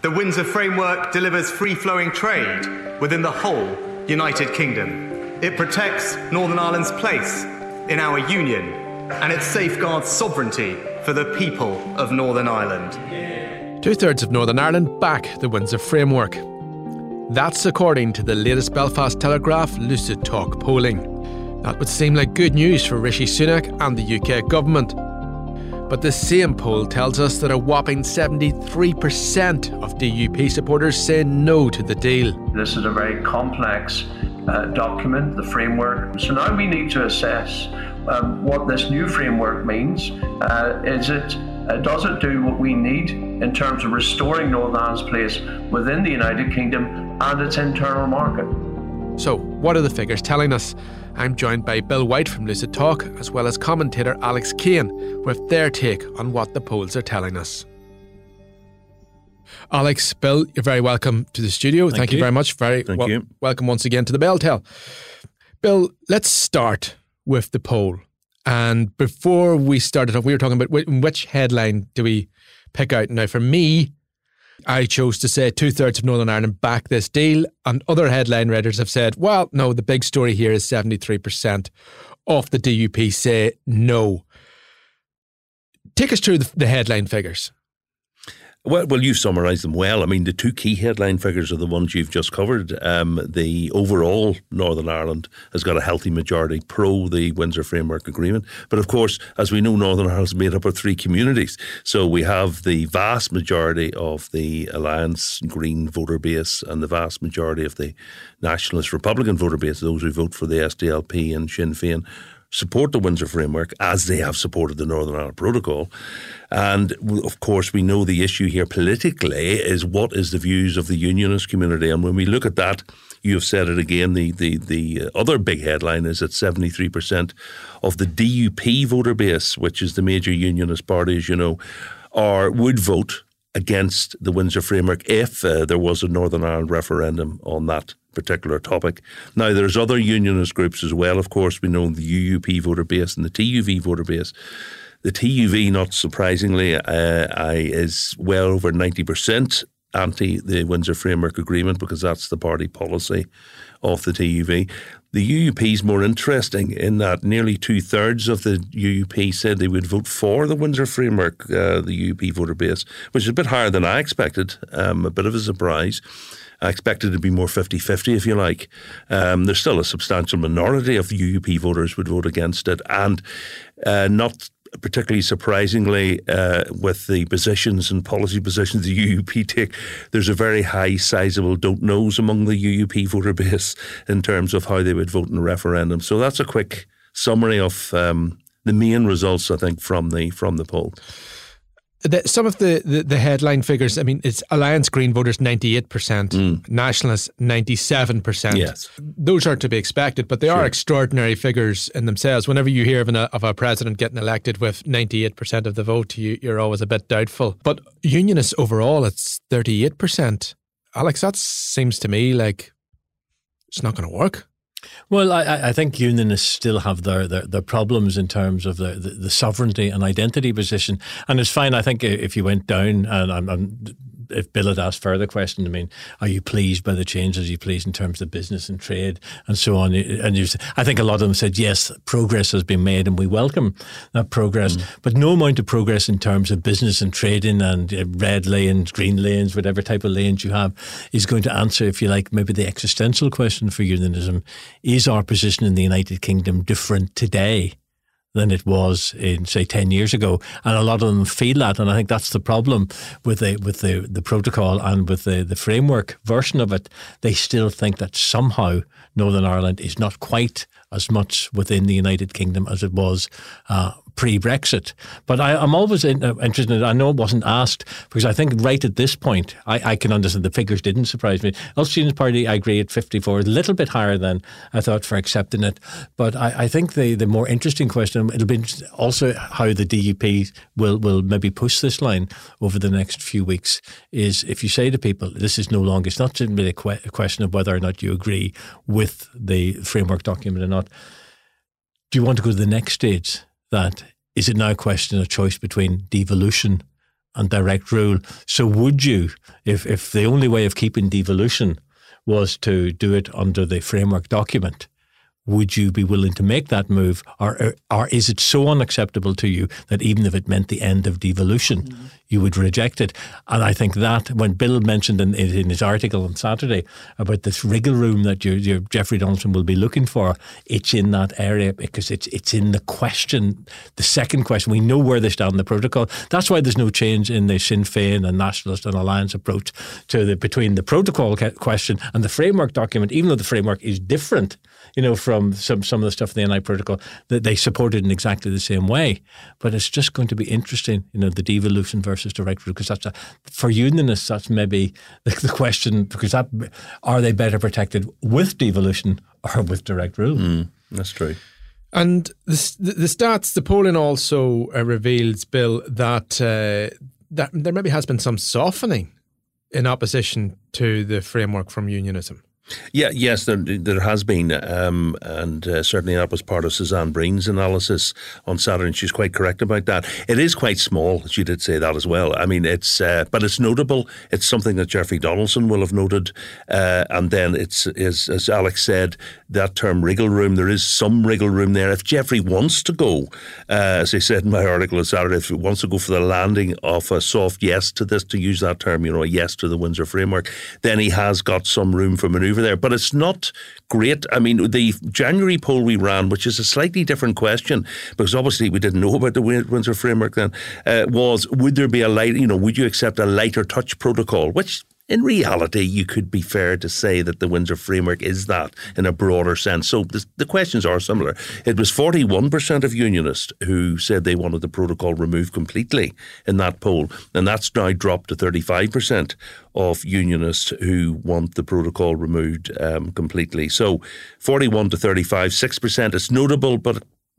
The Windsor Framework delivers free-flowing trade within the whole United Kingdom. It protects Northern Ireland's place in our union, and it safeguards sovereignty for the people of Northern Ireland. 2/3 of Northern Ireland back the Windsor Framework. That's according to the latest Belfast Telegraph Lucid Talk polling. That would seem like good news for Rishi Sunak and the UK government. But the same poll tells us that a whopping 73% of DUP supporters say no to the deal. This is a very complex document, the framework. So now we need to assess what this new framework means. Does it do what we need in terms of restoring Northern Ireland's place within the United Kingdom and its internal market? So, what are the figures telling us? I'm joined by Bill White from Lucid Talk, as well as commentator Alex Kane, with their take on what the polls are telling us. Alex, Bill, you're very welcome to the studio. Thank you very much. Thank you. Welcome once again to the Bell Tell. Bill, let's start with the poll. And before we started off, we were talking about which headline do we pick out. Now, for me, I chose to say 2/3 of Northern Ireland back this deal, and other headline writers have said, well, no, the big story here is 73% of the DUP say no. Take us through the headline figures. Well, you've summarised them well. I mean, the two key headline figures are the ones you've just covered. The overall Northern Ireland has got a healthy majority pro the Windsor Framework Agreement. But of course, as we know, Northern Ireland is made up of three communities. So we have the vast majority of the Alliance Green voter base and the vast majority of the Nationalist Republican voter base, those who vote for the SDLP and Sinn Féin, support the Windsor Framework as they have supported the Northern Ireland Protocol. And of course, we know the issue here politically is what is the views of the unionist community. And when we look at that, you have said it again, the other big headline is that 73% of the DUP voter base, which is the major unionist party, as you know, would vote against the Windsor Framework if there was a Northern Ireland referendum on that particular topic. Now, there's other unionist groups as well. Of course, we know the UUP voter base and the TUV voter base. The TUV, not surprisingly, is well over 90% anti the Windsor Framework Agreement because that's the party policy of the TUV. The UUP is more interesting in that nearly 2/3 of the UUP said they would vote for the Windsor Framework, the UUP voter base, which is a bit higher than I expected, a bit of a surprise. I expected it to be more 50-50, if you like. There's still a substantial minority of UUP voters would vote against it, and not particularly surprisingly, with the positions and policy positions the UUP take, there's a very high, sizable don't knows among the UUP voter base in terms of how they would vote in a referendum. So that's a quick summary of the main results, I think, from the poll. Some of the headline figures, I mean, it's Alliance Green voters 98%, Nationalists 97%. Yes. Those are to be expected, but they are extraordinary figures in themselves. Whenever you hear of a president getting elected with 98% of the vote, you're always a bit doubtful. But Unionists overall, it's 38%. Alex, that seems to me like it's not going to work. Well, I think unionists still have their problems in terms of the sovereignty and identity position. And it's fine, I think, if you went down, and if Bill had asked further questions, I mean, are you pleased by the changes? Are you pleased in terms of business and trade and so on? And I think a lot of them said, yes, progress has been made and we welcome that progress. But no amount of progress in terms of business and trading and red lanes, green lanes, whatever type of lanes you have, is going to answer, if you like, maybe the existential question for unionism. Is our position in the United Kingdom different today than it was in, say, 10 years ago? And a lot of them feel that, and I think that's the problem with the protocol and with the framework version of it. They still think that somehow Northern Ireland is not quite as much within the United Kingdom as it was pre-Brexit. But I'm always interested in it. I know it wasn't asked because I think right at this point, I can understand the figures didn't surprise me. Ulster Students' Party, I agree, at 54, a little bit higher than I thought for accepting it. But I think the more interesting question, it'll be also how the DUP will maybe push this line over the next few weeks, is if you say to people, this is no longer, it's not simply a question of whether or not you agree with the framework document or not. Do you want to go to the next stage? That is it now a question of choice between devolution and direct rule. So would you, if the only way of keeping devolution was to do it under the framework document, would you be willing to make that move, or is it so unacceptable to you that even if it meant the end of devolution, you would reject it? And I think that when Bill mentioned in his article on Saturday about this wriggle room that your Jeffrey Donaldson will be looking for, it's in that area because it's in the question, the second question. We know where they stand in the protocol. That's why there's no change in the Sinn Féin and Nationalist and Alliance approach to between the protocol question and the framework document, even though the framework is different, from some of the stuff in the NI protocol, that they support it in exactly the same way. But it's just going to be interesting, the devolution versus direct rule, because for unionists, that's maybe the question, because are they better protected with devolution or with direct rule? That's true. And the stats, the polling also reveals, Bill, that there maybe has been some softening in opposition to the framework from unionism. Yeah, yes, there has been, and certainly that was part of Suzanne Breen's analysis on Saturday, and she's quite correct about that. It is quite small, she did say that as well. I mean, but it's notable. It's something that Jeffrey Donaldson will have noted, and then it's as Alex said, that term wriggle room. There is some wriggle room there. If Jeffrey wants to go, as I said in my article on Saturday, if he wants to go for the landing of a soft yes to this, to use that term, a yes to the Windsor framework, then he has got some room for manoeuvre there. But it's not great. I mean, the January poll we ran, which is a slightly different question, because obviously we didn't know about the Windsor framework then, was would there be would you accept a lighter touch protocol, which in reality, you could be fair to say that the Windsor framework is that in a broader sense. So the questions are similar. It was 41% of unionists who said they wanted the protocol removed completely in that poll, and that's now dropped to 35% of unionists who want the protocol removed completely. So 41 to 35, 6%. It's notable, but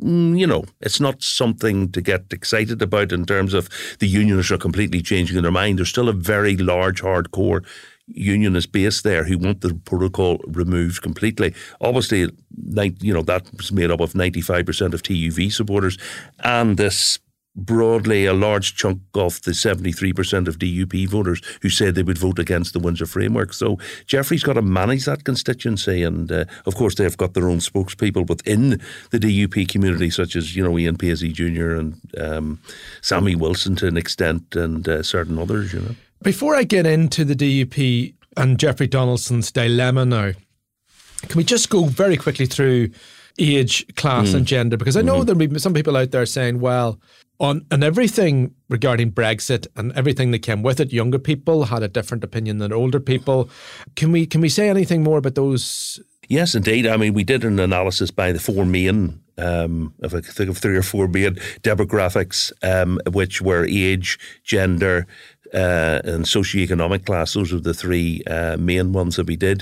it's not something to get excited about in terms of the unionists are completely changing their mind. There's still a very large, hardcore unionist base there who want the protocol removed completely. Obviously, that was made up of 95% of TUV supporters, and this broadly a large chunk of the 73% of DUP voters who said they would vote against the Windsor framework. So Jeffrey's got to manage that constituency, and of course they've got their own spokespeople within the DUP community, such as Ian Paisley Jr. and Sammy Wilson to an extent, and certain others. Before I get into the DUP and Jeffrey Donaldson's dilemma now, can we just go very quickly through age, class and gender? Because I know there'll be some people out there saying, well, on everything regarding Brexit and everything that came with it, younger people had a different opinion than older people. Can we say anything more about those? Yes, indeed. I mean, we did an analysis by the four main, if I think of 3 or 4 main demographics, which were age, gender, and socioeconomic class. Those are the 3 main ones that we did.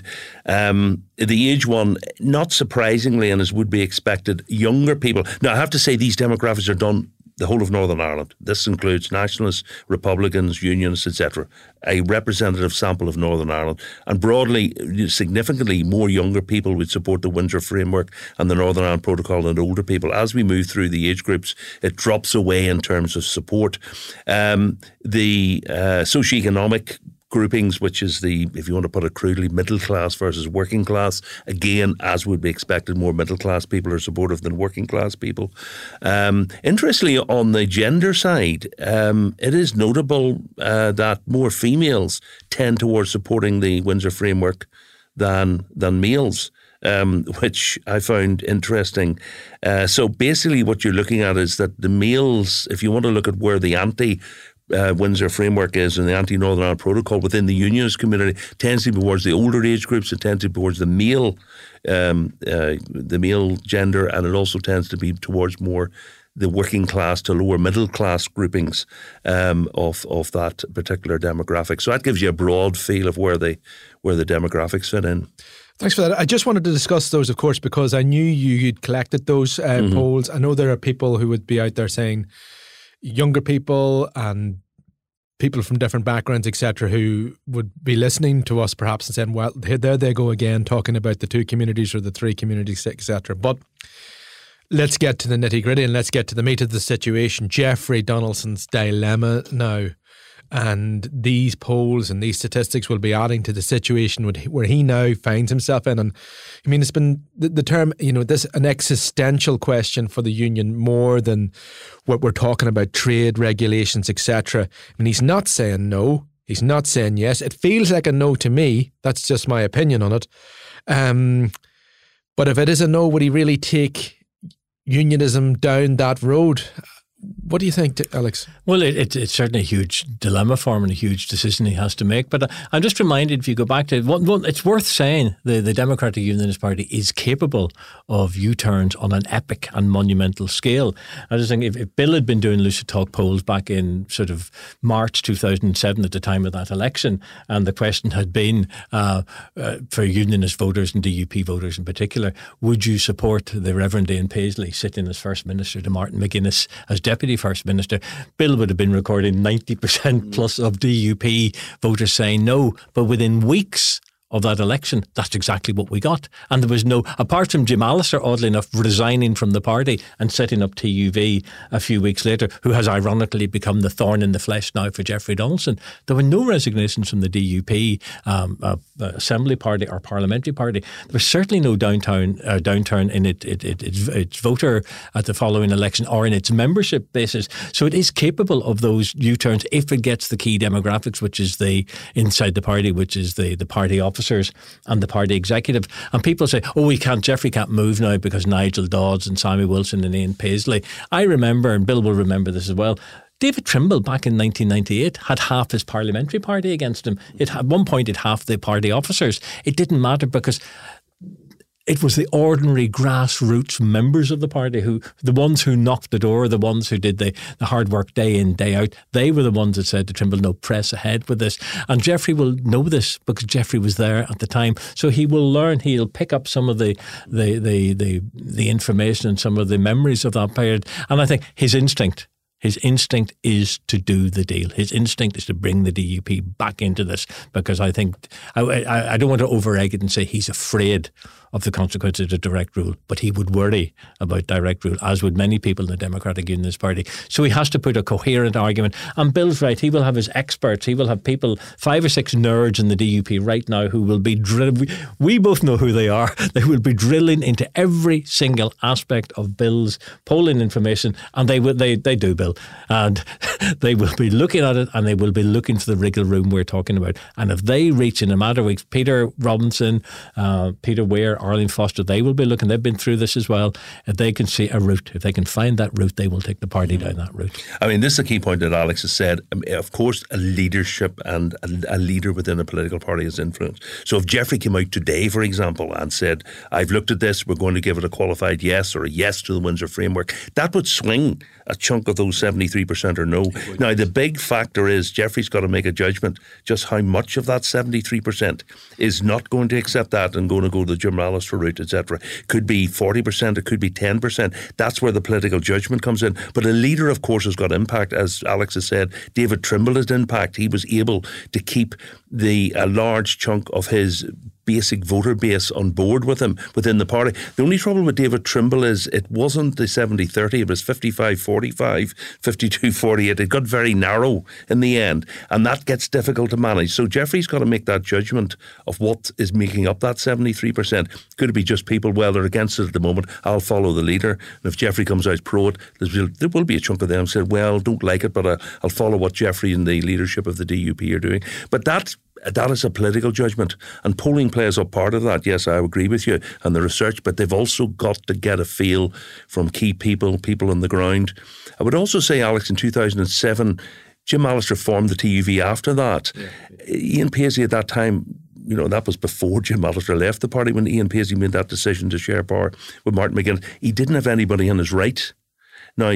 The age one, not surprisingly, and as would be expected, younger people. Now, I have to say these demographics are done the whole of Northern Ireland. This includes Nationalists, Republicans, Unionists, etc. A representative sample of Northern Ireland. And broadly, significantly more younger people would support the Windsor framework and the Northern Ireland Protocol than older people. As we move through the age groups, it drops away in terms of support. The socioeconomic groupings, which is if you want to put it crudely, middle class versus working class. Again, as would be expected, more middle class people are supportive than working class people. Interestingly, on the gender side, it is notable that more females tend towards supporting the Windsor framework than males. Which I found interesting. So basically what you're looking at is that the males, if you want to look at where the Windsor framework is and the anti-Northern Ireland Protocol within the unionist community, tends to be towards the older age groups. It tends to be towards the male gender, and it also tends to be towards more the working class to lower middle class groupings of that particular demographic. So that gives you a broad feel of where the demographics fit in. Thanks for that. I just wanted to discuss those, of course, because I knew you'd collected those polls. I know there are people who would be out there saying, younger people and people from different backgrounds, etc., who would be listening to us perhaps and saying, well, there they go again, talking about the 2 communities or the 3 communities, etc. But let's get to the nitty-gritty and let's get to the meat of the situation. Jeffrey Donaldson's dilemma now. And these polls and these statistics will be adding to the situation where he now finds himself in. And I mean, it's been the term, this an existential question for the union more than what we're talking about, trade regulations, etc. I mean, he's not saying no. He's not saying yes. It feels like a no to me. That's just my opinion on it. But if it is a no, would he really take unionism down that road? What do you think, Alex? Well, it's certainly a huge dilemma for him and a huge decision he has to make. But I'm just reminded, if you go back to it, it's worth saying the Democratic Unionist Party is capable of U-turns on an epic and monumental scale. I just think if Bill had been doing Lucid Talk polls back in sort of March 2007 at the time of that election, and the question had been for Unionist voters and DUP voters in particular, would you support the Reverend Ian Paisley sitting as First Minister to Martin McGuinness as Deputy First Minister, Bill would have been recording 90% plus of DUP voters saying no. But within weeks of that election, that's exactly what we got. And there was no, apart from Jim Allister, oddly enough, resigning from the party and setting up TUV a few weeks later, who has ironically become the thorn in the flesh now for Jeffrey Donaldson. There were no resignations from the DUP Assembly Party or Parliamentary Party. There was certainly no downturn in its voter at the following election or in its membership basis. So it is capable of those U-turns if it gets the key demographics, which is the inside the party, which is the party officers and the party executive. And people say, Jeffrey can't move now because Nigel Dodds and Sammy Wilson and Ian Paisley. I remember, and Bill will remember this as well, David Trimble back in 1998 had half his parliamentary party against him. At one point it had half the party officers. It didn't matter because it was the ordinary grassroots members of the party the ones who knocked the door, the ones who did the hard work day in, day out. They were the ones that said to Trimble, no, press ahead with this. And Jeffrey will know this because Jeffrey was there at the time. So he will learn, he'll pick up some of the information and some of the memories of that period. And I think his instinct is to do the deal. His instinct is to bring the DUP back into this, because I think, I don't want to over-egg it and say he's afraid of the consequences of direct rule, but he would worry about direct rule, as would many people in the Democratic Unionist Party. So he has to put a coherent argument. And Bill's right, he will have his experts, he will have people, 5 or 6 nerds in the DUP right now who will be drilling, we both know who they are, they will be drilling into every single aspect of Bill's polling information, and they do, Bill. And they will be looking at it, and they will be looking for the wriggle room we're talking about. And if they reach in a matter of weeks, Peter Robinson, Peter Weir, Arlene Foster, they will be looking, they've been through this as well. If they can see a route, if they can find that route, they will take the party down that route. I mean, this is a key point that Alex has said. Of course, a leadership and a leader within a political party has influence. So if Jeffrey came out today, for example, and said, I've looked at this, we're going to give it a qualified yes or a yes to the Windsor framework, that would swing a chunk of those 73% or no. Now, the big factor is Jeffrey's got to make a judgment just how much of that 73% is not going to accept that and going to go the Jim Allister route, etc. Could be 40%, it could be 10%. That's where the political judgment comes in. But a leader, of course, has got impact. As Alex has said, David Trimble has impact. He was able to keep a large chunk of his basic voter base on board with him within the party. The only trouble with David Trimble is it wasn't the 70-30, it was 55-45, 52-48. It got very narrow in the end, and that gets difficult to manage. So Jeffrey's got to make that judgment of what is making up that 73%. Could it be just people, well, they're against it at the moment, I'll follow the leader. And if Jeffrey comes out pro it, there will be a chunk of them who said, well, don't like it, but I'll follow what Jeffrey and the leadership of the DUP are doing. But that is a political judgment, and polling plays a part of that. Yes, I agree with you, and the research, but they've also got to get a feel from key people on the ground. I would also say, Alex, in 2007, Jim Allister formed the TUV after that. Yeah. Ian Paisley at that time, that was before Jim Allister left the party, when Ian Paisley made that decision to share power with Martin McGuinness. He didn't have anybody on his right. Now,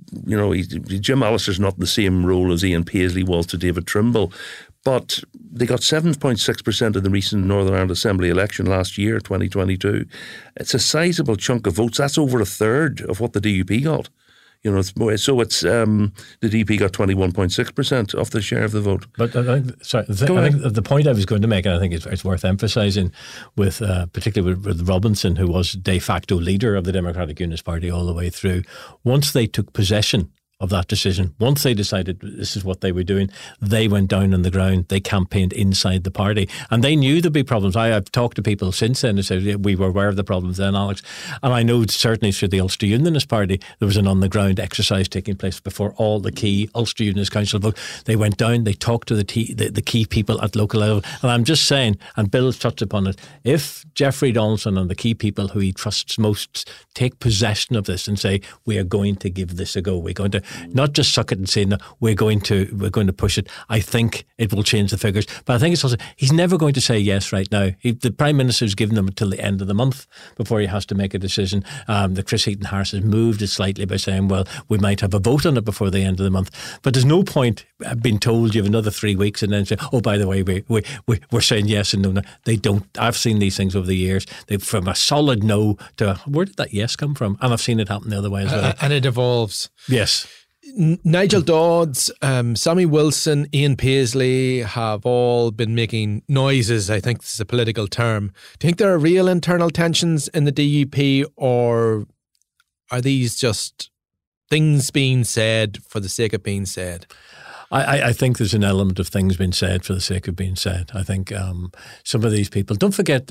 Jim Allister's not in the same role as Ian Paisley was to David Trimble, but they got 7.6% of the recent Northern Ireland Assembly election last year, 2022. It's a sizable chunk of votes. That's over a third of what the DUP got. It's more. So it's the DUP got 21.6% of the share of the vote. But I think the point I was going to make, and I think it's worth emphasising, with particularly with Robinson, who was de facto leader of the Democratic Unionist Party all the way through. Once they took possession of that decision. Once they decided this is what they were doing, they went down on the ground. They campaigned inside the party, and they knew there'd be problems. I've talked to people since then who said we were aware of the problems then, Alex. And I know certainly through the Ulster Unionist Party, there was an on-the-ground exercise taking place before all the key Ulster Unionist Council vote. They went down, they talked to the key people at local level. And I'm just saying, and Bill touched upon it, if Jeffrey Donaldson and the key people who he trusts most take possession of this and say, we are going to give this a go, we're going to not just suck it and say, no, we're going to push it, I think it will change the figures. But I think it's also, he's never going to say yes right now. The Prime Minister's given them until the end of the month before he has to make a decision. The Chris Heaton-Harris has moved it slightly by saying, well, we might have a vote on it before the end of the month. But there's no point being told you have another 3 weeks and then say, oh, by the way, we're saying yes and no. They don't. I've seen these things over the years. From a solid no to, where did that yes come from? And I've seen it happen the other way as well. And it evolves. Yes. Nigel Dodds, Sammy Wilson, Ian Paisley have all been making noises. I think this is a political term. Do you think there are real internal tensions in the DUP, or are these just things being said for the sake of being said? I think there's an element of things being said for the sake of being said. I think some of these people, don't forget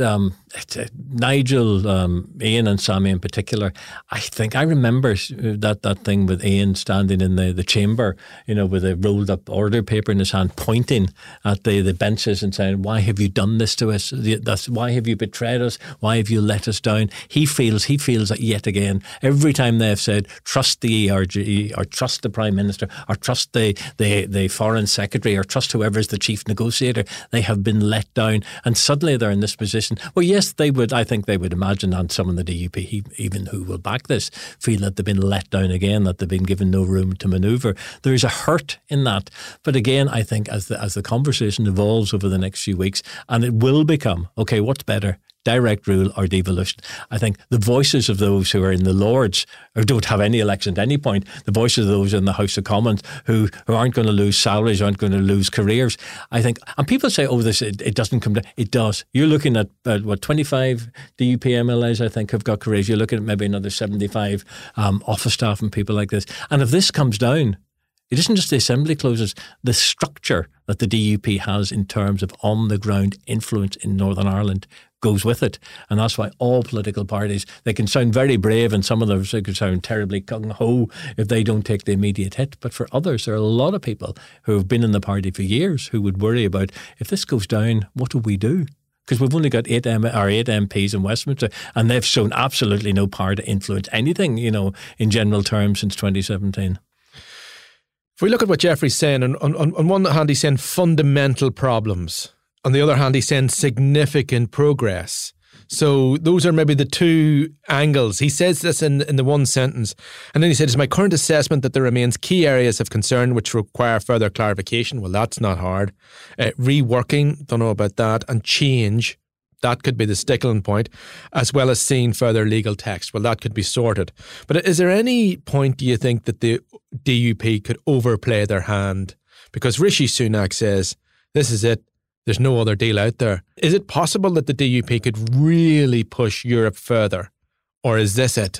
Nigel, Ian and Sammy in particular. I remember that thing with Ian standing in the chamber, with a rolled up order paper in his hand, pointing at the benches and saying, why have you done this to us? Why have you betrayed us? Why have you let us down? He feels that yet again, every time they've said, trust the ERG or trust the Prime Minister or trust the Foreign Secretary or trust whoever is the chief negotiator, they have been let down, and suddenly they're in this position. Well, yes, I think they would imagine, and some in the DUP even who will back this, feel that they've been let down again, that they've been given no room to manoeuvre. There is a hurt in that. But again, I think as the conversation evolves over the next few weeks, and it will become, okay, what's better? Direct rule or devolution. I think the voices of those who are in the Lords or don't have any election at any point, the voices of those in the House of Commons who aren't going to lose salaries, aren't going to lose careers. I think, and people say, oh, it doesn't come down. It does. You're looking at 25 DUP MLAs, I think, have got careers. You're looking at maybe another 75 office staff and people like this. And if this comes down, it isn't just the Assembly closes, the structure that the DUP has in terms of on-the-ground influence in Northern Ireland goes with it. And that's why all political parties, they can sound very brave, and some of them can sound terribly gung-ho if they don't take the immediate hit. But for others, there are a lot of people who have been in the party for years who would worry about, if this goes down, what do we do? Because we've only got 8 MPs in Westminster, and they've shown absolutely no power to influence anything, in general terms since 2017. If we look at what Jeffrey's saying, on one hand he's saying fundamental problems. On the other hand, he's saying significant progress. So those are maybe the two angles. He says this in the one sentence. And then he said, it's my current assessment that there remains key areas of concern which require further clarification. Well, that's not hard. Reworking, don't know about that. And change, that could be the sticking point, as well as seeing further legal text. Well, that could be sorted. But is there any point, do you think, that the DUP could overplay their hand? Because Rishi Sunak says, this is it. There's no other deal out there. Is it possible that the DUP could really push Europe further? Or is this it?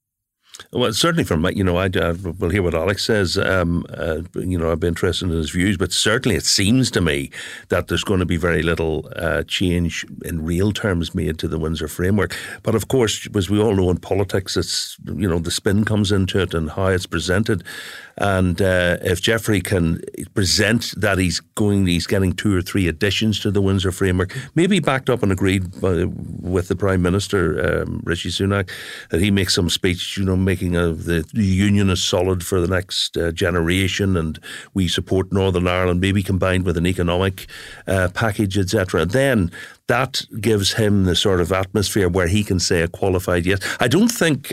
Well, certainly from my, we'll hear what Alex says. I'd be interested in his views, but certainly it seems to me that there's going to be very little change in real terms made to the Windsor framework. But of course, as we all know in politics, it's, the spin comes into it and how it's presented. And if Jeffrey can present that he's getting 2 or 3 additions to the Windsor framework, maybe backed up and agreed with the Prime Minister, Rishi Sunak, that he makes some speech, making the union as solid for the next generation, and we support Northern Ireland, maybe combined with an economic package, etc. Then that gives him the sort of atmosphere where he can say a qualified yes. I don't think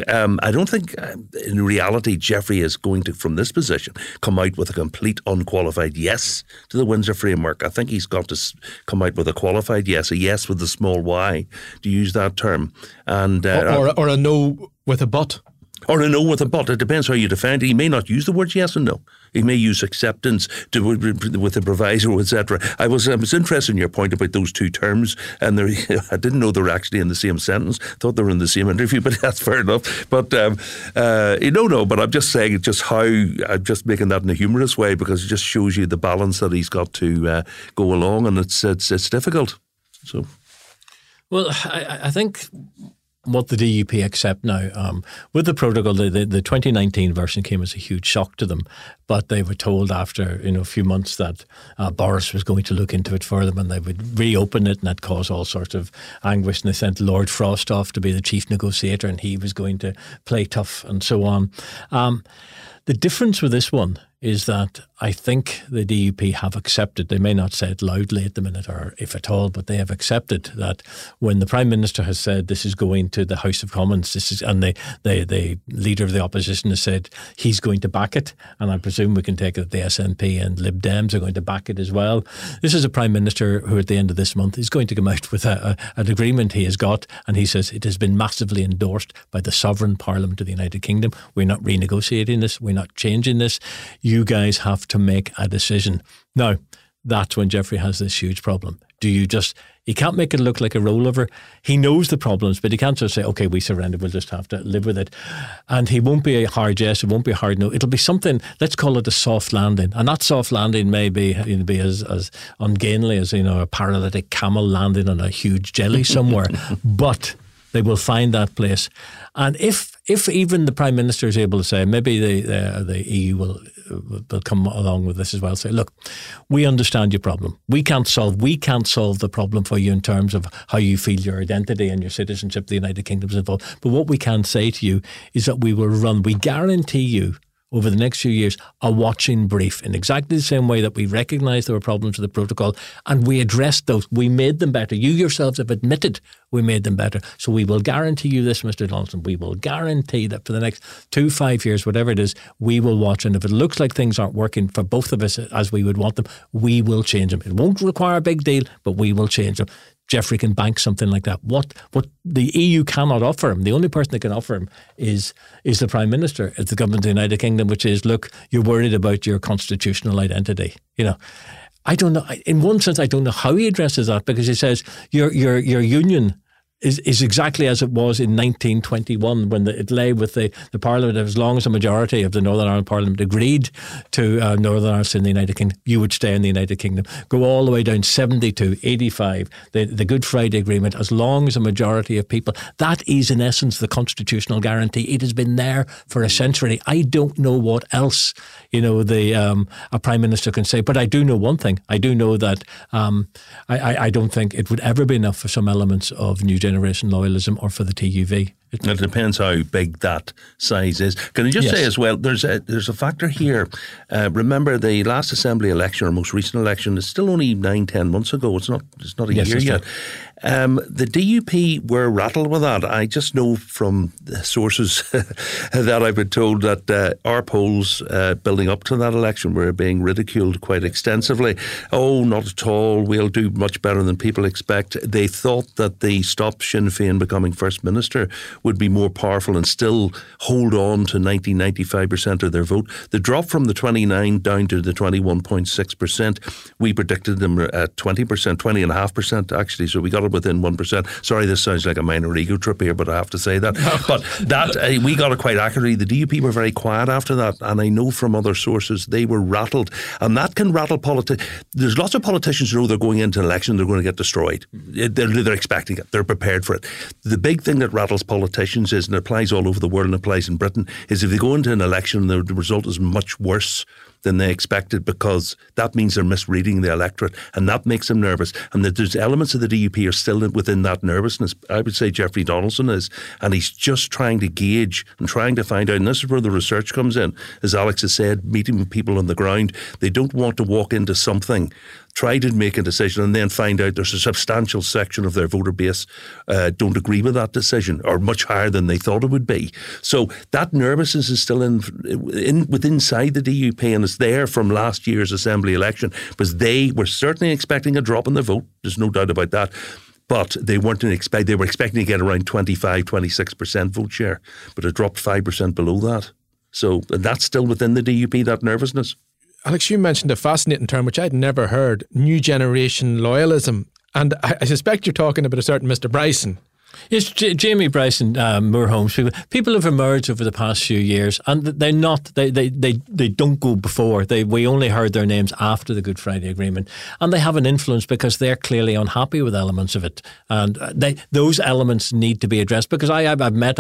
in reality Jeffrey is going to, from this position, come out with a complete unqualified yes to the Windsor framework. I think he's got to come out with a qualified yes, a yes with a small y, to use that term, and or a no with a but. Or a no with a but. It depends how you define it. He may not use the words yes and no. He may use acceptance with the proviso, etc. I was interested in your point about those two terms, and I didn't know they were actually in the same sentence. Thought they were in the same interview, but that's fair enough. But but I'm just saying just how I'm just making that in a humorous way, because it just shows you the balance that he's got to go along, and it's difficult. So, well, I think what the DUP accept now, with the protocol, the 2019 version came as a huge shock to them, but they were told after a few months that Boris was going to look into it for them and they would reopen it, and that caused all sorts of anguish, and they sent Lord Frost off to be the chief negotiator, and he was going to play tough and so on. The difference with this one is that I think the DUP have accepted, they may not say it loudly at the minute or if at all, but they have accepted that when the Prime Minister has said this is going to the House of Commons, and the Leader of the Opposition has said he's going to back it, and I presume we can take it that the SNP and Lib Dems are going to back it as well. This is a Prime Minister who at the end of this month is going to come out with an agreement he has got, and he says it has been massively endorsed by the Sovereign Parliament of the United Kingdom. We're not renegotiating this. We're not changing this. You guys have to make a decision. Now, that's when Jeffrey has this huge problem. He can't make it look like a rollover. He knows the problems, but he can't just say, okay, we surrender, we'll just have to live with it. And he won't be a hard yes, it won't be a hard no. It'll be something, let's call it a soft landing. And that soft landing may be as ungainly as, a paralytic camel landing on a huge jelly somewhere. But they will find that place. And if even the Prime Minister is able to say, maybe the EU will come along with this as well, say, look, we understand your problem. We can't solve the problem for you in terms of how you feel your identity and your citizenship of the United Kingdom is involved. But what we can say to you is that we guarantee you over the next few years a watching brief in exactly the same way that we recognised there were problems with the protocol and we addressed those. We made them better. You yourselves have admitted we made them better. So we will guarantee you this, Mr. Donaldson. We will guarantee that for the next 5 years, whatever it is, we will watch. And if it looks like things aren't working for both of us as we would want them, we will change them. It won't require a big deal, but we will change them. Jeffrey can bank something like that. What the EU cannot offer him, the only person that can offer him is the Prime Minister of the government of the United Kingdom, which is, look, you're worried about your constitutional identity. I don't know. In one sense, I don't know how he addresses that, because he says your union is exactly as it was in 1921 when it lay with the Parliament. As long as a majority of the Northern Ireland Parliament agreed to Northern Ireland in the United Kingdom, you would stay in the United Kingdom. Go all the way down 72, 85, the Good Friday Agreement, as long as a majority of people. That is in essence the constitutional guarantee. It has been there for a century. I don't know what else a Prime Minister can say, but I do know one thing. I do know that I don't think it would ever be enough for some elements of New Generation loyalism or for the TUV. It depends how big that size is. Can I just say as well, there's a factor here. Remember the last Assembly election, or most recent election, is still only 9-10 months ago. It's not a year yet. The DUP were rattled with that. I just know from sources that I've been told that our polls building up to that election were being ridiculed quite extensively. Oh, not at all. We'll do much better than people expect. They thought that the Stop Sinn Féin becoming First Minister would be more powerful and still hold on to 90-95% of their vote. The drop from the 29 down to the 21.6%, we predicted them at 20%, 20.5% actually, so we got it within 1%. Sorry, this sounds like a minor ego trip here, but I have to say that. But that we got it quite accurately. The DUP were very quiet after that, and I know from other sources they were rattled, and that can rattle politics. There's lots of politicians who know they're going into an election, they're going to get destroyed. They're expecting it. They're prepared for it. The big thing that rattles politicians is, and it applies all over the world and applies in Britain, is if they go into an election and the result is much worse than they expected, because that means they're misreading the electorate, and that makes them nervous. And that there's elements of the DUP are still within that nervousness. I would say Jeffrey Donaldson is, and he's just trying to gauge and trying to find out, and this is where the research comes in. As Alex has said, meeting with people on the ground, they don't want to walk into something, try to make a decision and then find out there's a substantial section of their voter base don't agree with that decision, or much higher than they thought it would be. So that nervousness is still inside the DUP, and it's there from last year's Assembly election, because they were certainly expecting a drop in their vote. There's no doubt about that. But they were expecting to get around 25, 26% vote share, but it dropped 5% below that. So that's still within the DUP, that nervousness. Alex, you mentioned a fascinating term which I'd never heard, new generation loyalism. And I suspect you're talking about a certain Mr. Bryson. Yes, Jamie Bryson, Moore Holmes. People have emerged over the past few years, and they're not. They don't go before. We only heard their names after the Good Friday Agreement, and they have an influence because they're clearly unhappy with elements of it, and those elements need to be addressed. Because I've met,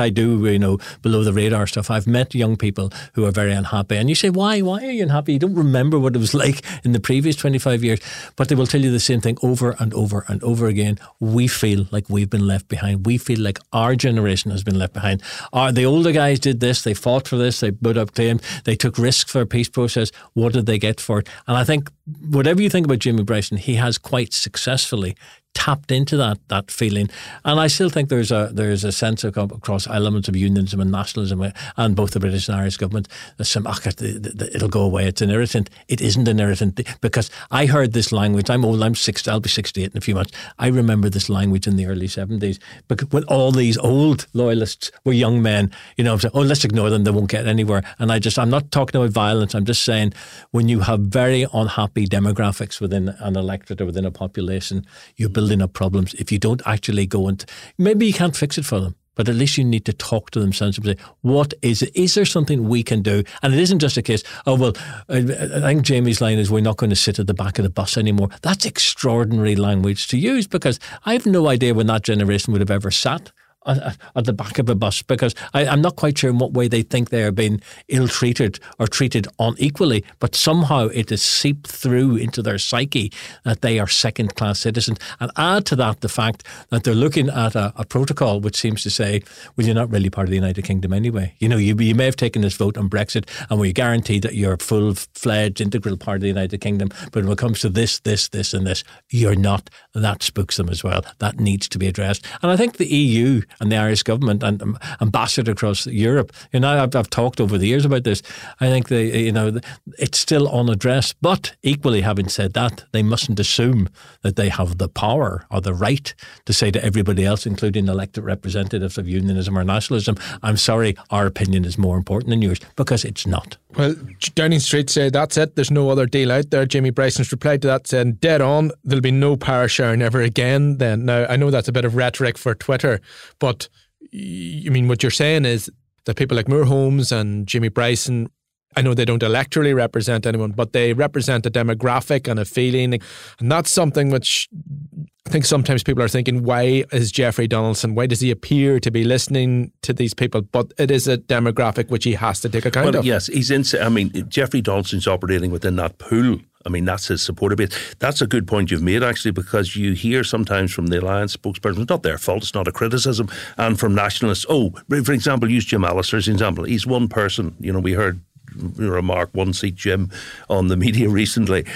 below the radar stuff. I've met young people who are very unhappy, and you say, why are you unhappy? You don't remember what it was like in the previous 25 years, but they will tell you the same thing over and over and over again. We feel like we've been left behind. We feel like our generation has been left behind. The older guys did this, they fought for this, they put up claims, they took risks for a peace process. What did they get for it? And I think, whatever you think about Jamie Bryson, he has quite successfully tapped into that feeling, and I still think there's a sense across elements of unionism and nationalism and both the British and Irish government. There's some it'll go away. It's an irritant. It isn't an irritant, because I heard this language. I'm old. I'm 60. I'll be 68 in a few months. I remember this language in the early 70s, because when all these old loyalists were young men, saying, oh, let's ignore them. They won't get anywhere. And I'm not talking about violence. I'm just saying, when you have very unhappy demographics within an electorate or within a population, you building up problems if you don't actually go and maybe you can't fix it for them, but at least you need to talk to them sensibly. What is it? Is there something we can do? And it isn't just a case, I think Jamie's line is, we're not going to sit at the back of the bus anymore. That's extraordinary language to use, because I have no idea when that generation would have ever sat at the back of a bus, because I'm not quite sure in what way they think they are being ill-treated or treated unequally, but somehow it has seeped through into their psyche that they are second-class citizens. And add to that the fact that they're looking at a protocol which seems to say, well, you're not really part of the United Kingdom anyway. You may have taken this vote on Brexit, and we guarantee that you're a full-fledged, integral part of the United Kingdom, but when it comes to this, and this, you're not. That spooks them as well. That needs to be addressed. And I think the EU and the Irish government and ambassador across Europe, I've talked over the years about this. I think it's still unaddressed. But equally, having said that, they mustn't assume that they have the power or the right to say to everybody else, including elected representatives of unionism or nationalism, I'm sorry, our opinion is more important than yours, because it's not. Well, Downing Street said that's it. There's no other deal out there. Jamie Bryson's replied to that saying, dead on, there'll be no power sharing ever again then. Now, I know that's a bit of rhetoric for Twitter, but what you're saying is that people like Moore Holmes and Jamie Bryson, I know they don't electorally represent anyone, but they represent a demographic and a feeling. And that's something which I think sometimes people are thinking, why is Jeffrey Donaldson, why does he appear to be listening to these people? But it is a demographic which he has to take account of. Yes, Jeffrey Donaldson's operating within that pool. That's his supporter base. That's a good point you've made, actually, because you hear sometimes from the Alliance spokesperson, it's not their fault, it's not a criticism, and from nationalists, for example, use Jim Allister as an example. He's one person. We heard remark one seat Jim on the media recently.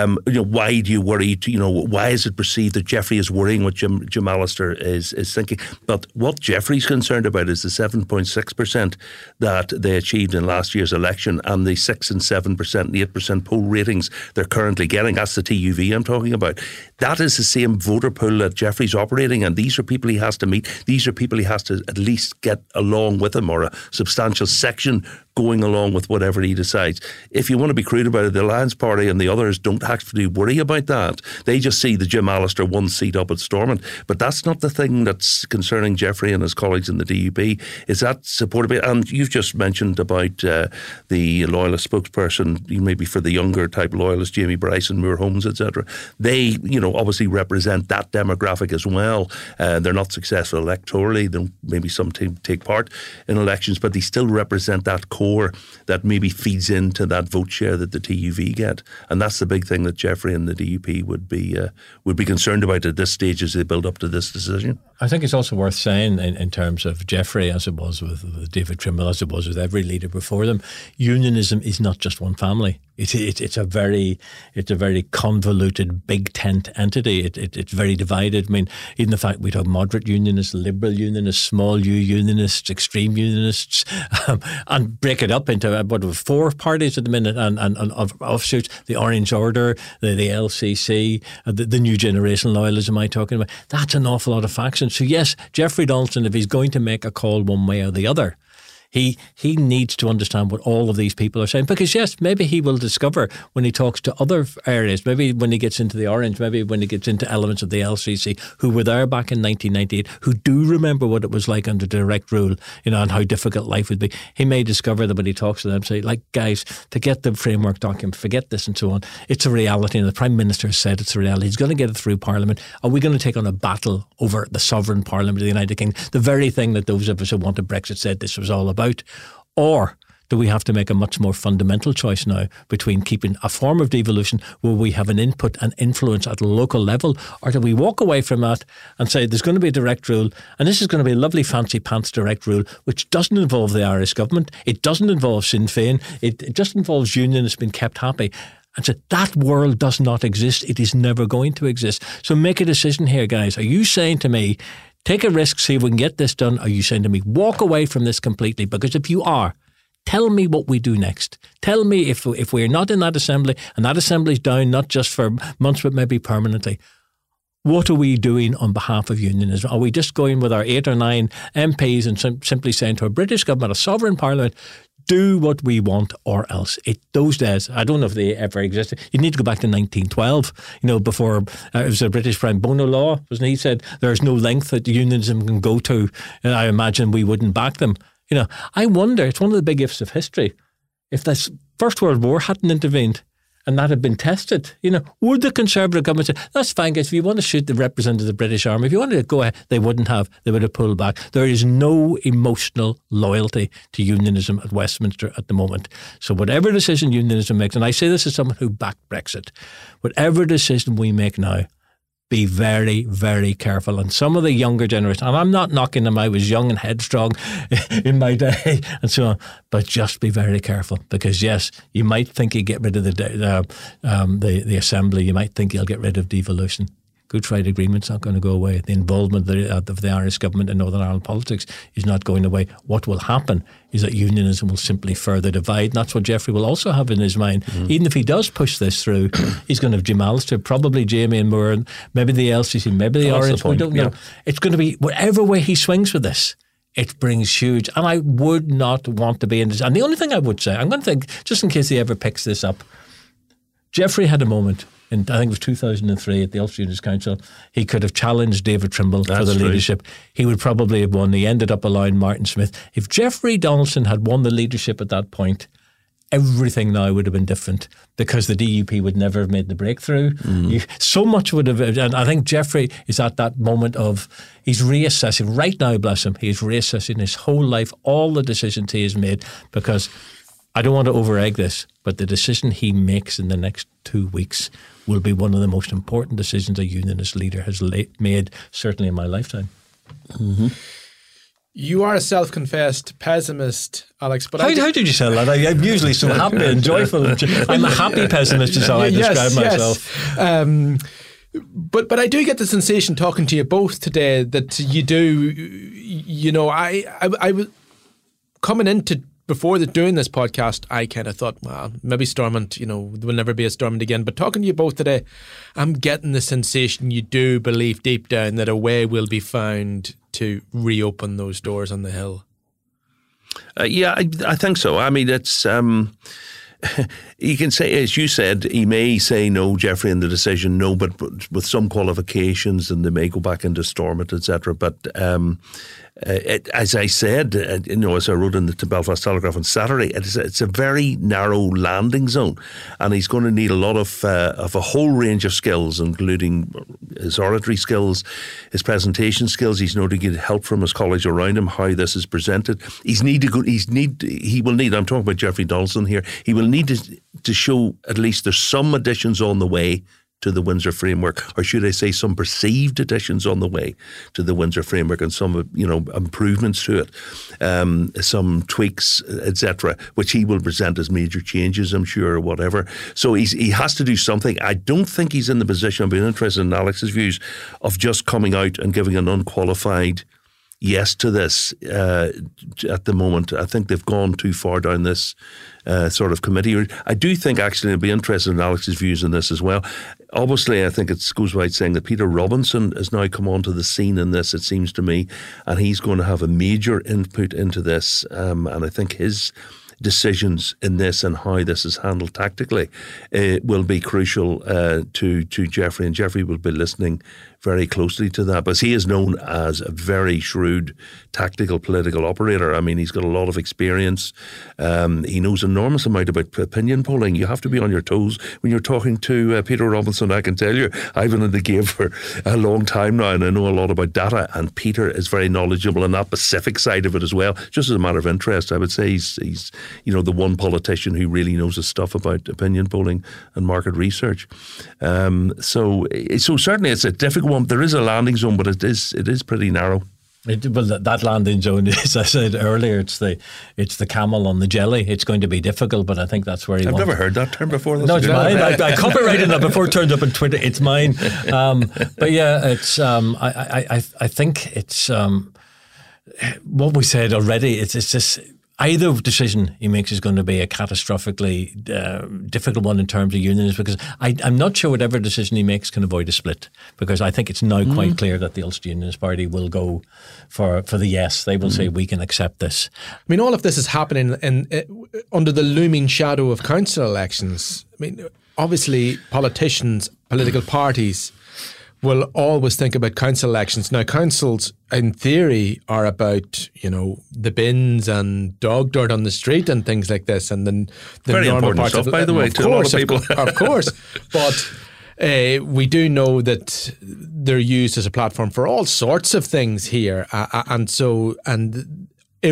Why do you worry? Why is it perceived that Jeffrey is worrying what Jim Allister is thinking? But what Jeffrey's concerned about is the 7.6% that they achieved in last year's election and the 6% and 7% and 8% poll ratings they're currently getting. That's the TUV I'm talking about. That is the same voter pool that Jeffrey's operating, and these are people he has to meet. These are people he has to at least get along with him, or a substantial section going along with whatever he decides. If you want to be crude about it, the Alliance Party and the others don't actually worry about that. They just see the Jim Allister one seat up at Stormont. But that's not the thing that's concerning Jeffrey and his colleagues in the DUP. Is that supported? And you've just mentioned about the loyalist spokesperson, maybe for the younger type loyalist, Jamie Bryson, Moore Holmes, etc. They, obviously represent that demographic as well. They're not successful electorally. Maybe some take part in elections, but they still represent that core that maybe feeds into that vote share that the TUV get. And that's the big thing that Jeffrey and the DUP would be concerned about at this stage as they build up to this decision. I think it's also worth saying in terms of Jeffrey, as it was with David Trimble, as it was with every leader before them, unionism is not just one family. It's a very convoluted big tent entity. It's very divided. I mean, even the fact we talk moderate unionists, liberal unionists, small U unionists, extreme unionists, and break it up into 4 parties at the minute and offshoots: the Orange Order, the LCC, the New Generation Loyalism I'm talking about. That's an awful lot of factions. So yes, Jeffrey Donaldson, if he's going to make a call one way or the other, He needs to understand what all of these people are saying, because yes, maybe he will discover when he talks to other areas, maybe when he gets into the Orange, maybe when he gets into elements of the LCC who were there back in 1998, who do remember what it was like under direct rule, and how difficult life would be. He may discover that when he talks to them, say, like, guys, to get the framework document, forget this and so on. It's a reality, and the Prime Minister has said it's a reality. He's going to get it through Parliament. Are we going to take on a battle over the sovereign Parliament of the United Kingdom? The very thing that those of us who wanted Brexit said this was all about. Or do we have to make a much more fundamental choice now between keeping a form of devolution where we have an input and influence at a local level, or do we walk away from that and say there's going to be a direct rule, and this is going to be a lovely fancy pants direct rule which doesn't involve the Irish government, it doesn't involve Sinn Féin, it just involves unionists being kept happy. And so that world does not exist. It is never going to exist. So make a decision here, guys. Are you saying to me, take a risk, see if we can get this done? Are you saying to me, walk away from this completely? Because if you are, tell me what we do next. Tell me if we're not in that assembly, and that assembly's down not just for months but maybe permanently, what are we doing on behalf of unionism? Are we just going with our 8 or 9 MPs and simply saying to a British government, a sovereign parliament, do what we want or else? Those days, I don't know if they ever existed. You need to go back to 1912, before it was the British Prime Bono Law, wasn't he? He said there's no length that unionism can go to, and I imagine we wouldn't back them. I wonder, it's one of the big ifs of history, if this First World War hadn't intervened and that had been tested, would the Conservative government say, that's fine, guys, if you want to shoot the representative of the British Army, if you wanted to go ahead, they wouldn't have. They would have pulled back. There is no emotional loyalty to unionism at Westminster at the moment. So whatever decision unionism makes, and I say this as someone who backed Brexit, whatever decision we make now, be very, very careful. And some of the younger generation, and I'm not knocking them, I was young and headstrong in my day and so on, but just be very careful, because yes, you might think you get rid of the assembly, you might think you'll get rid of devolution. Good Friday Agreement's not going to go away. The involvement of the Irish government in Northern Ireland politics is not going away. What will happen is that unionism will simply further divide. And that's what Jeffrey will also have in his mind. Mm-hmm. Even if he does push this through, he's going to have Jim Allister, probably Jamie and Moore, maybe the LCC, maybe the Orange. We don't know. It's going to be whatever way he swings with this. It brings huge, and I would not want to be in this. And the only thing I would say, I'm going to think, just in case he ever picks this up, Jeffrey had a moment. I think it was 2003 at the Ulster Unionist Council. He could have challenged David Trimble for the leadership. He would probably have won. He ended up allowing Martin Smith. If Jeffrey Donaldson had won the leadership at that point, everything now would have been different, because the DUP would never have made the breakthrough. So much would have, and I think Jeffrey is at that moment of, he's reassessing. Right now, bless him, he's reassessing his whole life, all the decisions he has made, because I don't want to over-egg this, but the decision he makes in the next 2 weeks will be one of the most important decisions a unionist leader has made, certainly in my lifetime. Mm-hmm. You are a self-confessed pessimist, Alex. But how did you say that? I'm usually so happy and joyful. I'm a happy pessimist is how I describe myself. But I do get the sensation talking to you both today that you do, I was coming into, before doing this podcast, I kind of thought, well, maybe Stormont, there will never be a Stormont again. But talking to you both today, I'm getting the sensation you do believe deep down that a way will be found to reopen those doors on the Hill. Yeah, I think so. I mean, it's you can say, as you said, he may say no, Jeffrey, in the decision, no, but with some qualifications, and they may go back into Stormont, etc. But as I said, as I wrote in the Belfast Telegraph on Saturday, it's a very narrow landing zone, and he's going to need a lot of a whole range of skills, including his oratory skills, his presentation skills. He's going to get help from his colleagues around him, how this is presented. He will need, I'm talking about Jeffrey Donaldson here, he will need to show at least there's some additions on the way to the Windsor framework, or should I say some perceived additions on the way to the Windsor framework, and some, improvements to it, some tweaks, etc., which he will present as major changes, I'm sure, or whatever. So he has to do something. I don't think he's in the position, I've been interested in Alex's views, of just coming out and giving an unqualified yes to this at the moment. I think they've gone too far down this sort of committee. I do think, actually, I'd be interested in Alex's views on this as well. Obviously, I think it goes without saying that Peter Robinson has now come onto the scene in this, it seems to me, and he's going to have a major input into this. And I think his decisions in this and how this is handled tactically will be crucial to Jeffrey, and Jeffrey will be listening very closely to that, because he is known as a very shrewd tactical political operator. I mean, he's got a lot of experience. He knows an enormous amount about opinion polling. You have to be on your toes when you're talking to Peter Robinson. I can tell you, I've been in the game for a long time now, and I know a lot about data, and Peter is very knowledgeable on that Pacific side of it as well. Just as a matter of interest, I would say he's the one politician who really knows his stuff about opinion polling and market research. So certainly it's a difficult one. There is a landing zone, but it is pretty narrow. That landing zone, as I said earlier, it's the camel on the jelly. It's going to be difficult, but I think that's where I've never heard that term before. No, it's mine. I copyrighted that before it turned up on Twitter. It's mine. But yeah, it's. I think it's what we said already. It's just. Either decision he makes is going to be a catastrophically difficult one in terms of unions, because I'm not sure whatever decision he makes can avoid a split, because I think it's now quite clear that the Ulster Unionist Party will go for the yes. They will say we can accept this. I mean, all of this is happening under the looming shadow of council elections. I mean, obviously politicians, political parties will always think about council elections. Now, councils, in theory, are about, the bins and dog dirt on the street and things like this, and then the very normal important parts stuff, by the way, to a lot of people. Of course. But we do know that they're used as a platform for all sorts of things here. And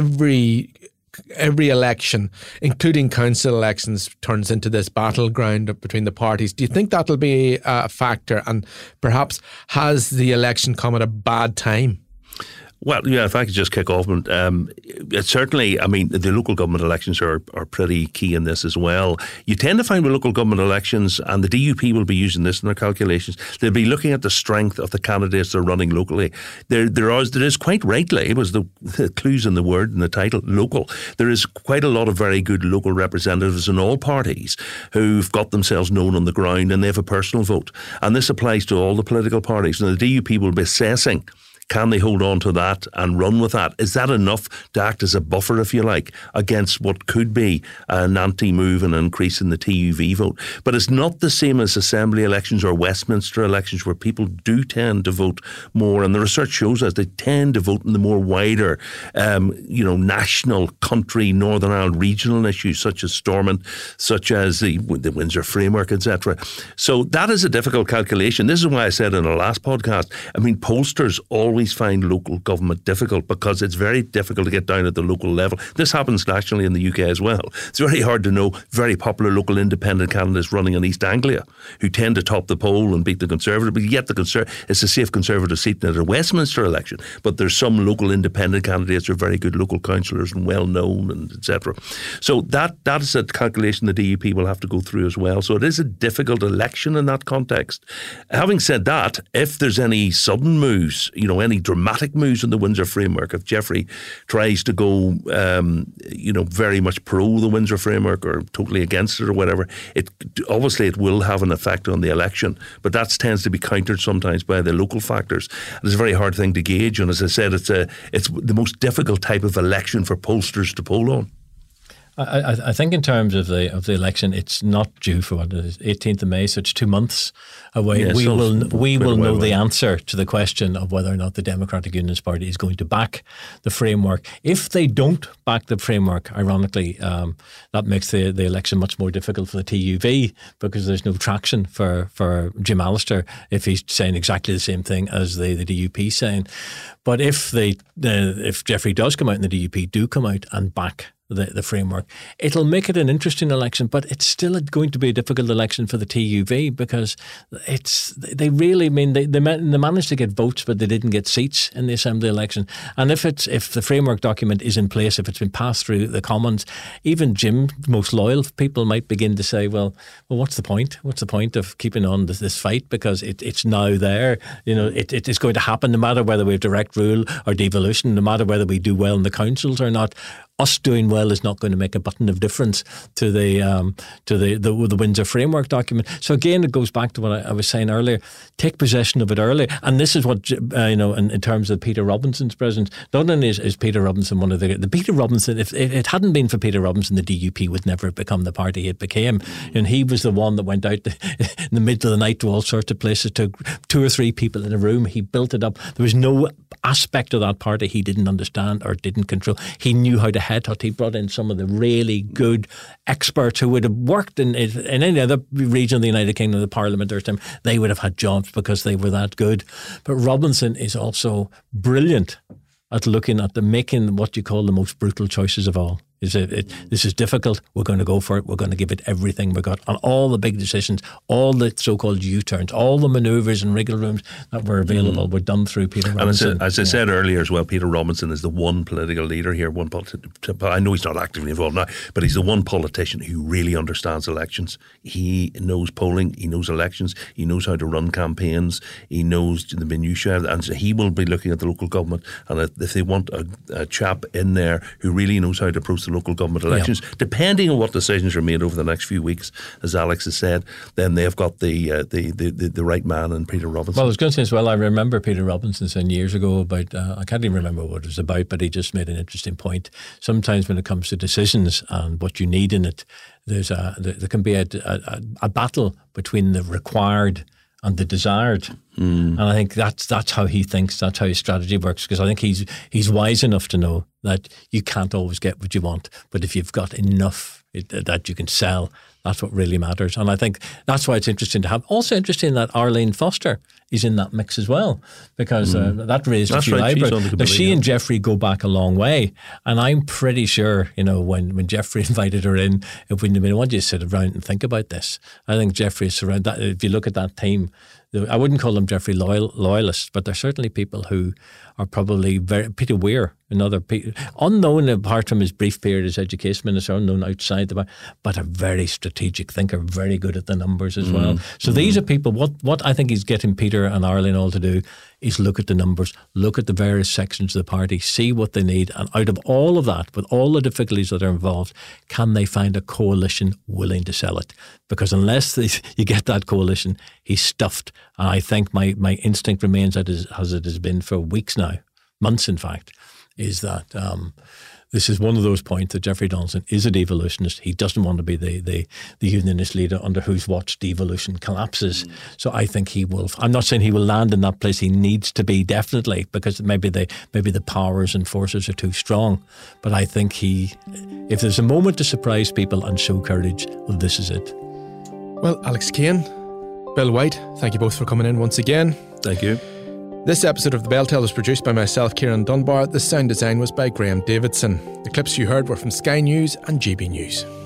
every election, including council elections, turns into this battleground between the parties. Do you think that'll be a factor? And perhaps has the election come at a bad time? Well, yeah, if I could just kick off, certainly, I mean, the local government elections are pretty key in this as well. You tend to find with local government elections, and the DUP will be using this in their calculations, they'll be looking at the strength of the candidates they're running locally. There is quite rightly, it was the clues in the word and the title, local. There is quite a lot of very good local representatives in all parties who've got themselves known on the ground, and they have a personal vote. And this applies to all the political parties. Now, the DUP will be assessing, can they hold on to that and run with that? Is that enough to act as a buffer, if you like, against what could be an anti-move and an increase in the TUV vote? But it's not the same as Assembly elections or Westminster elections, where people do tend to vote more. And the research shows us they tend to vote in the more wider, national, country, Northern Ireland regional issues, such as Stormont, such as the Windsor framework, etc. So that is a difficult calculation. This is why I said in our last podcast, I mean, pollsters always find local government difficult, because it's very difficult to get down at the local level. This happens nationally in the UK as well. It's very hard to know very popular local independent candidates running in East Anglia who tend to top the poll and beat the Conservative, but yet it's a safe Conservative seat in a Westminster election. But there's some local independent candidates who are very good local councillors and well known, and etc. So that is a calculation the DUP will have to go through as well. So it is a difficult election in that context. Having said that, if there's any sudden moves, any dramatic moves in the Windsor framework, if Jeffrey tries to go, very much pro the Windsor framework or totally against it or whatever, it will have an effect on the election. But that tends to be countered sometimes by the local factors. And it's a very hard thing to gauge. And as I said, it's the most difficult type of election for pollsters to poll on. I think in terms of the election, it's not due for 18th of May, so it's 2 months away. Yeah, we will know the answer to the question of whether or not the Democratic Unionist Party is going to back the framework. If they don't back the framework, ironically, that makes the election much more difficult for the TUV, because there's no traction for Jim Allister if he's saying exactly the same thing as the DUP saying. But if Jeffrey does come out and the DUP do come out and back the framework. It'll make it an interesting election, but it's still going to be a difficult election for the TUV because they managed to get votes, but they didn't get seats in the Assembly election. And if the framework document is in place, if it's been passed through the Commons, even Jim's most loyal people might begin to say, well, what's the point? What's the point of keeping on this fight? Because it's now there. It is going to happen no matter whether we have direct rule or devolution, no matter whether we do well in the councils or not. Us doing well is not going to make a button of difference to the Windsor Framework document. So again, it goes back to what I was saying earlier. Take possession of it early, and this is what in terms of Peter Robinson's presence. Not only is Peter Robinson one of the Peter Robinson. If it hadn't been for Peter Robinson, the DUP would never have become the party it became. And he was the one that went out in the middle of the night to all sorts of places, took 2 or 3 people in a room. He built it up. There was no aspect of that party he didn't understand or didn't control. He knew how to headhunt. He brought in some of the really good experts who would have worked in any other region of the United Kingdom, the Parliament or time. They would have had jobs because they were that good. But Robinson is also brilliant at looking at making what you call the most brutal choices of all. This is difficult. We're going to go for it. We're going to give it everything we got on all the big decisions, all the so-called U-turns, all the manoeuvres and wriggle rooms that were available were done through Peter Robinson. And as I said earlier as well, Peter Robinson is the one political leader here. I know he's not actively involved now, but he's the one politician who really understands elections. He knows polling. He knows elections. He knows how to run campaigns. He knows the minutiae, and so he will be looking at the local government. And if they want a chap in there who really knows how to approach the local government elections, depending on what decisions are made over the next few weeks, as Alex has said, then they've got the right man in Peter Robinson. Well, I was going to say as well, I remember Peter Robinson saying years ago about, I can't even remember what it was about, but he just made an interesting point. Sometimes when it comes to decisions and what you need in it, there can be a battle between the required and the desired. And I think that's how he thinks, that's how his strategy works, because I think he's wise enough to know that you can't always get what you want, but if you've got enough that you can sell, that's what really matters. And I think that's why it's interesting to have. Also interesting that Arlene Foster is in that mix as well, because that raised a few eyebrows. Now, she and Jeffrey go back a long way, and I'm pretty sure, when Jeffrey invited her in, it wouldn't have been, I want you to sit around and think about this. I think Jeffrey is surrounded, that if you look at that team, I wouldn't call them Jeffrey loyalists, but they're certainly people who are probably Peter Weir, another unknown apart from his brief period as education minister, unknown outside but a very strategic thinker, very good at the numbers as well. So these are people, what I think he's getting Peter and Arlene all to do is look at the numbers, look at the various sections of the party, see what they need, and out of all of that, with all the difficulties that are involved, can they find a coalition willing to sell it? Because unless you get that coalition, he's stuffed. And I think my instinct remains as it has been for weeks now, months in fact, is that this is one of those points that Jeffrey Donaldson is a devolutionist. He doesn't want to be the unionist leader under whose watch devolution collapses. So I think he will. I'm not saying he will land in that place he needs to be, definitely, because maybe the powers and forces are too strong. But I think if there's a moment to surprise people and show courage, well, this is it. Well, Alex Kane, Bill White, thank you both for coming in once again. Thank you. This episode of The Bell Tell was produced by myself, Kieran Dunbar. The sound design was by Graham Davidson. The clips you heard were from Sky News and GB News.